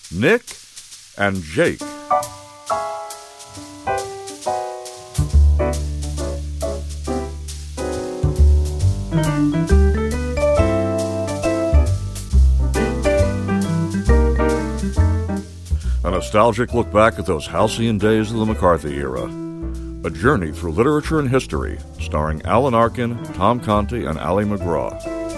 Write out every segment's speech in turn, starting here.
Nick and Jake. A nostalgic look back at those halcyon days of the McCarthy era. A journey through literature and history, starring Alan Arkin, Tom Conti, and Ali MacGraw.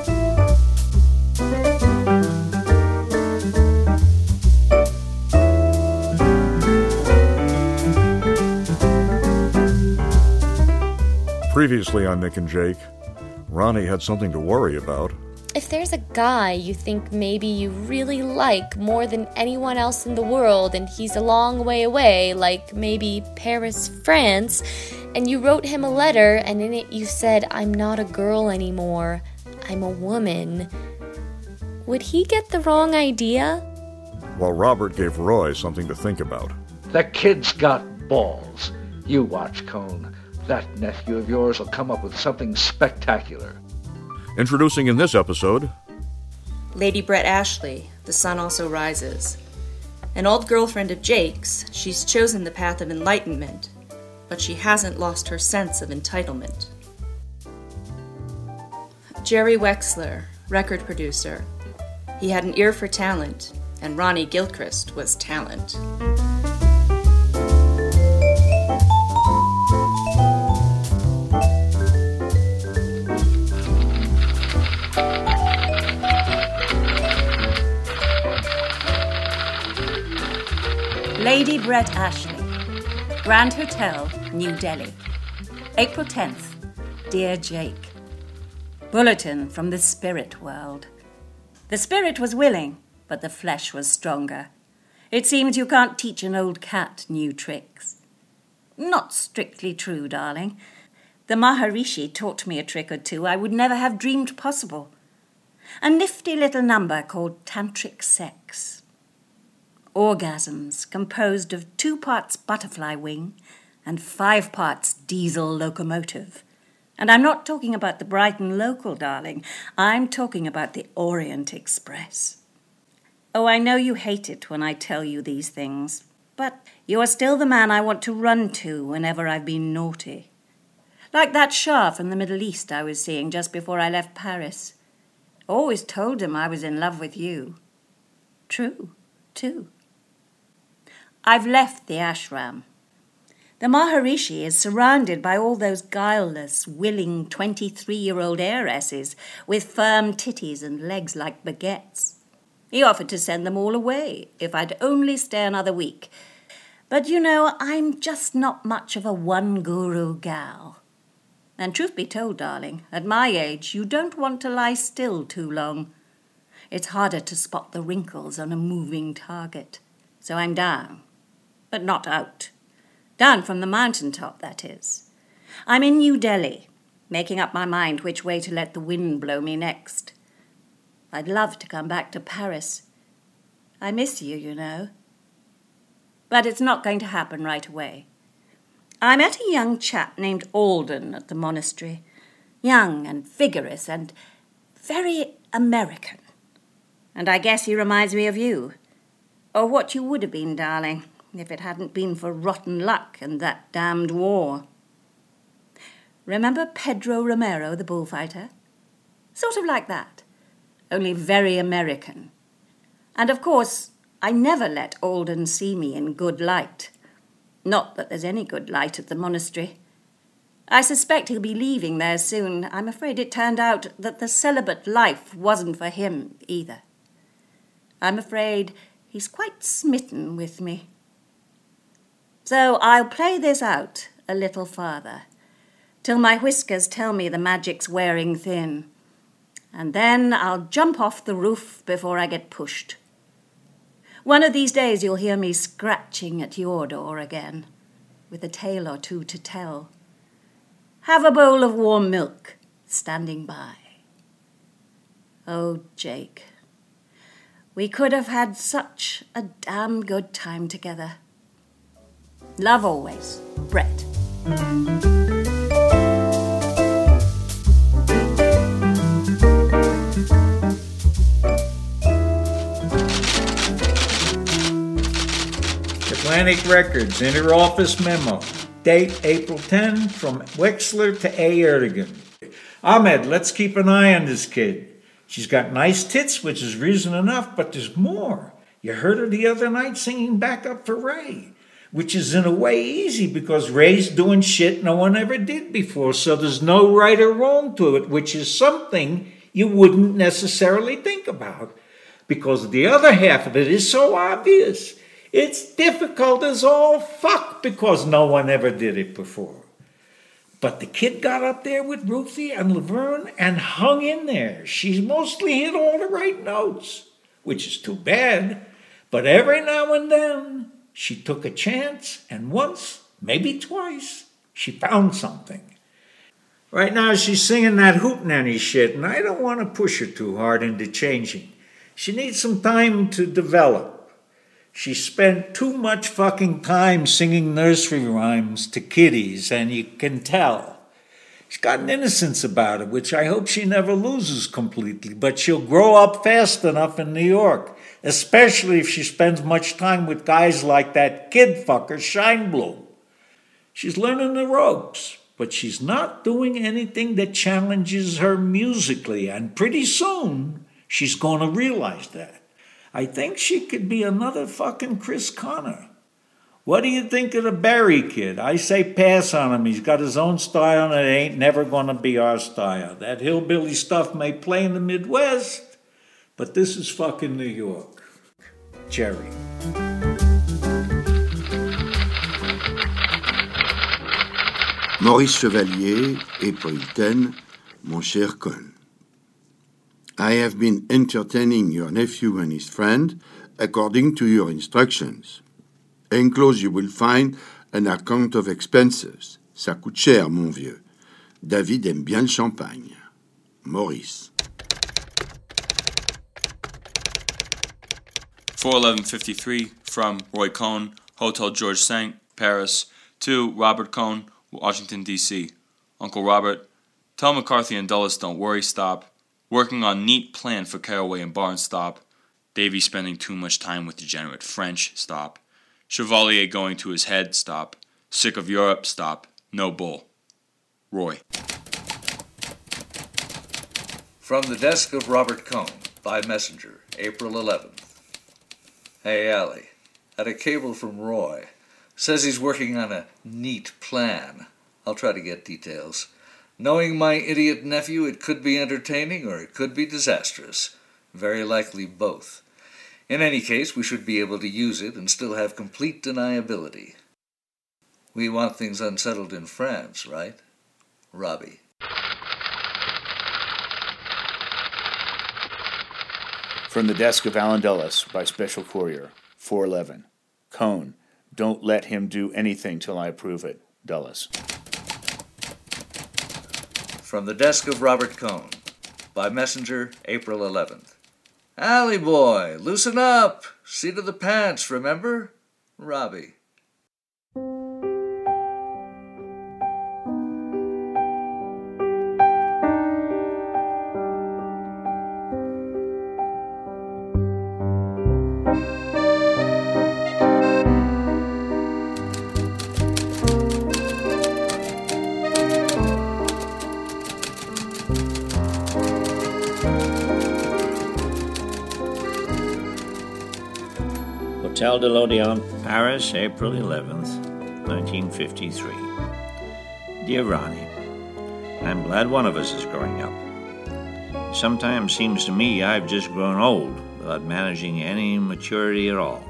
Previously on Nick and Jake, Ronnie had something to worry about. If there's a guy you think maybe you really like more than anyone else in the world and he's a long way away, like maybe Paris, France, and you wrote him a letter and in it you said, "I'm not a girl anymore, I'm a woman," would he get the wrong idea? While Robert gave Roy something to think about. That kid's got balls. You watch, Cone. That nephew of yours will come up with something spectacular. Introducing in this episode... Lady Brett Ashley, The Sun Also Rises. An old girlfriend of Jake's, she's chosen the path of enlightenment, but she hasn't lost her sense of entitlement. Jerry Wexler, record producer. He had an ear for talent, and Ronnie Gilchrist was talent. Lady Brett Ashley, Grand Hotel, New Delhi. April 10th. Dear Jake. Bulletin from the spirit world. The spirit was willing, but the flesh was stronger. It seems you can't teach an old cat new tricks. Not strictly true, darling. The Maharishi taught me a trick or two I would never have dreamed possible. A nifty little number called tantric sex. Orgasms composed of 2 parts butterfly wing and 5 parts diesel locomotive. And I'm not talking about the Brighton local, darling. I'm talking about the Orient Express. Oh, I know you hate it when I tell you these things, but you are still the man I want to run to whenever I've been naughty. Like that Shah from the Middle East I was seeing just before I left Paris. Always told him I was in love with you. True, too. I've left the ashram. The Maharishi is surrounded by all those guileless, willing 23-year-old heiresses with firm titties and legs like baguettes. He offered to send them all away if I'd only stay another week. But you know, I'm just not much of a one-guru gal. And truth be told, darling, at my age, you don't want to lie still too long. It's harder to spot the wrinkles on a moving target. So I'm down. But not out. Down from the mountaintop, that is. I'm in New Delhi, making up my mind which way to let the wind blow me next. I'd love to come back to Paris. I miss you, you know. But it's not going to happen right away. I met a young chap named Alden at the monastery. Young and vigorous and very American. And I guess he reminds me of you. Or what you would have been, darling, if it hadn't been for rotten luck and that damned war. Remember Pedro Romero, the bullfighter? Sort of like that, only very American. And of course, I never let Alden see me in good light. Not that there's any good light at the monastery. I suspect he'll be leaving there soon. I'm afraid it turned out that the celibate life wasn't for him either. I'm afraid he's quite smitten with me. So I'll play this out a little farther, till my whiskers tell me the magic's wearing thin. And then I'll jump off the roof before I get pushed. One of these days you'll hear me scratching at your door again, with a tale or two to tell. Have a bowl of warm milk standing by. Oh, Jake, we could have had such a damn good time together. Love always, Brett. Atlantic Records, Inter-Office Memo. Date April 10, from Wexler to A. Erdogan. Ahmed, let's keep an eye on this kid. She's got nice tits, which is reason enough, but there's more. You heard her the other night singing backup for Ray, which is in a way easy because Ray's doing shit no one ever did before, so there's no right or wrong to it, which is something you wouldn't necessarily think about, because the other half of it is so obvious. It's difficult as all fuck because no one ever did it before. But the kid got up there with Ruthie and Laverne and hung in there. She's mostly hit all the right notes, which is too bad. But every now and then, she took a chance, and once, maybe twice, she found something. Right now, she's singing that hootenanny shit, and I don't want to push her too hard into changing. She needs some time to develop. She spent too much fucking time singing nursery rhymes to kiddies, and you can tell. She's got an innocence about her, which I hope she never loses completely, but she'll grow up fast enough in New York, especially if she spends much time with guys like that kid fucker Scheinblum. She's learning the ropes, but she's not doing anything that challenges her musically, and pretty soon she's going to realize that. I think she could be another fucking Chris Connor. What do you think of the Barry kid? I say pass on him. He's got his own style, and it ain't never going to be our style. That hillbilly stuff may play in the Midwest, but this is fucking New York. Jerry. Maurice Chevalier, April 10, mon cher Cohn. I have been entertaining your nephew and his friend according to your instructions. Enclosed you will find an account of expenses. Ça coûte cher, mon vieux. David aime bien le champagne. Maurice. 41153 from Roy Cohn, Hotel George V, Paris, to Robert Cohn, Washington, D.C. Uncle Robert, tell McCarthy and Dulles don't worry, stop. Working on neat plan for Caraway and Barnes, stop. Davy spending too much time with degenerate French, stop. Chevalier going to his head, stop. Sick of Europe, stop. No bull. Roy. From the desk of Robert Cohn, by messenger, April 11th. Hey, Allie. Had a cable from Roy. Says he's working on a neat plan. I'll try to get details. Knowing my idiot nephew, it could be entertaining or it could be disastrous. Very likely both. In any case, we should be able to use it and still have complete deniability. We want things unsettled in France, right? Robbie. From the desk of Alan Dulles, by Special Courier, 411. Cohn, don't let him do anything till I approve it. Dulles. From the desk of Robert Cohn, by messenger, April 11th. Allie boy, loosen up! Seat of the pants, remember? Robbie. Hotel de l'Odeon, Paris, April 11th, 1953. Dear Ronnie, I'm glad one of us is growing up. Sometimes seems to me I've just grown old without managing any maturity at all.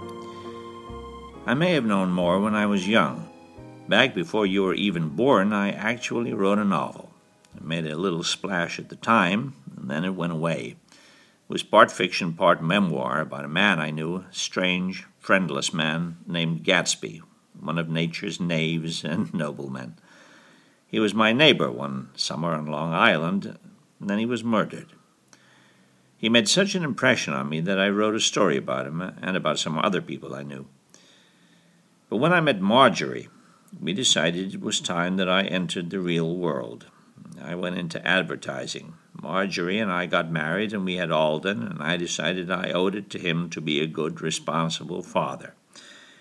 I may have known more when I was young. Back before you were even born, I actually wrote a novel. It made a little splash at the time, and then it went away. It was part fiction, part memoir about a man I knew, a strange, friendless man named Gatsby, one of nature's knaves and noblemen. He was my neighbor one summer on Long Island, and then he was murdered. He made such an impression on me that I wrote a story about him and about some other people I knew. But when I met Marjorie, we decided it was time that I entered the real world. I went into advertising. Marjorie and I got married, and we had Alden, and I decided I owed it to him to be a good, responsible father.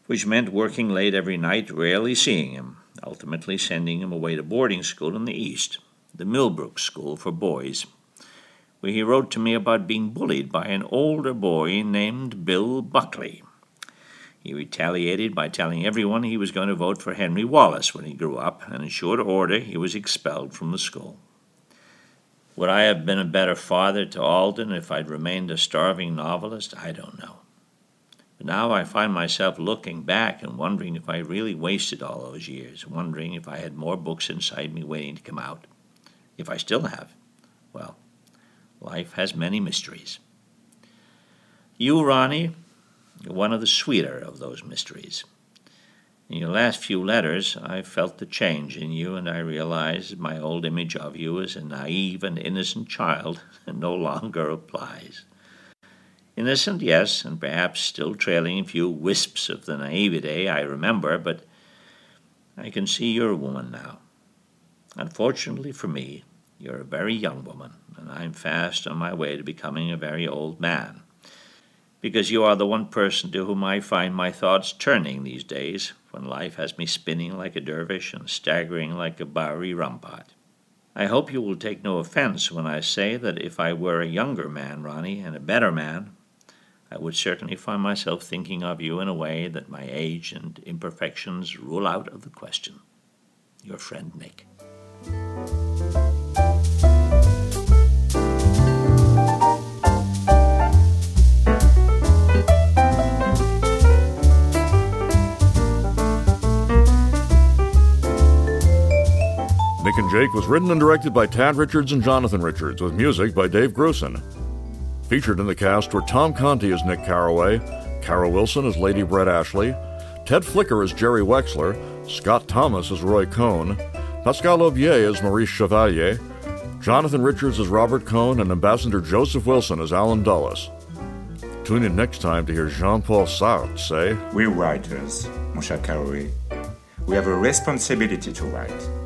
which meant working late every night, rarely seeing him, ultimately sending him away to boarding school in the East, the Millbrook School for Boys, where he wrote to me about being bullied by an older boy named Bill Buckley. He retaliated by telling everyone he was going to vote for Henry Wallace when he grew up, and in short order he was expelled from the school. Would I have been a better father to Alden if I'd remained a starving novelist? I don't know. But now I find myself looking back and wondering if I really wasted all those years, wondering if I had more books inside me waiting to come out. If I still have, well, life has many mysteries. You, Ronnie, you're one of the sweeter of those mysteries. In your last few letters, I felt the change in you, and I realized my old image of you as a naive and innocent child no longer applies. Innocent, yes, and perhaps still trailing a few wisps of the naivete I remember, but I can see you're a woman now. Unfortunately for me, you're a very young woman, and I'm fast on my way to becoming a very old man, because you are the one person to whom I find my thoughts turning these days, when life has me spinning like a dervish and staggering like a Bowery rumpot. I hope you will take no offense when I say that if I were a younger man, Ronnie, and a better man, I would certainly find myself thinking of you in a way that my age and imperfections rule out of the question. Your friend, Nick. Nick and Jake was written and directed by Tad Richards and Jonathan Richards, with music by Dave Grusin. Featured in the cast were Tom Conti as Nick Carraway, Carol Wilson as Lady Brett Ashley, Ted Flicker as Jerry Wexler, Scott Thomas as Roy Cohn, Pascal Aubier as Maurice Chevalier, Jonathan Richards as Robert Cohn, and Ambassador Joseph Wilson as Alan Dulles. Tune in next time to hear Jean-Paul Sartre say, "We writers, mon cher Carraway, we have a responsibility to write.